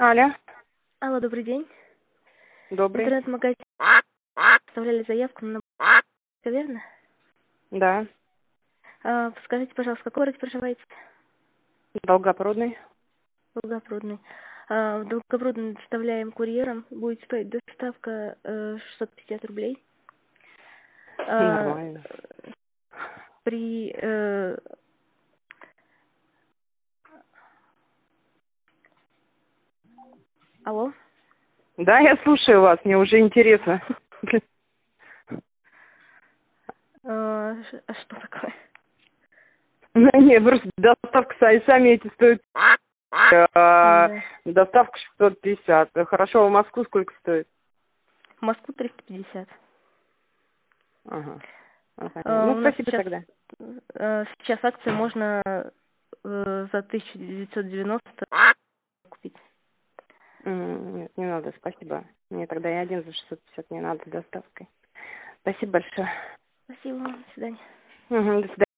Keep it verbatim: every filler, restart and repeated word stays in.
Алло, Алло, добрый день. добрый. Интернет-магазин. Оставляли заявку на верно? Да, А, скажите, пожалуйста, в каком городе проживаете? Долгопрудный. Долгопрудный. А, в Долгопрудный доставляем курьером. Будет стоить доставка э, шестьсот пятьдесят рублей. А, Нормально. при... э, Алло? Да, я слушаю вас, мне уже интересно. А, ш- а что такое? Ну, не, просто доставка, са- сами эти стоят, а, Да. доставка шестьсот пятьдесят. Хорошо, а в Москву сколько стоит? В Москву триста пятьдесят. Ага. Ну, понятно. А, Ну, у нас спасибо сейчас, тогда. э, сейчас акция можно э, за тысячу девятьсот девяносто купить. М, Нет, не надо, спасибо. Мне тогда и один за шестьсот пятьдесят не надо с доставкой. Спасибо большое. Спасибо вам. До свидания. Угу, до свидания.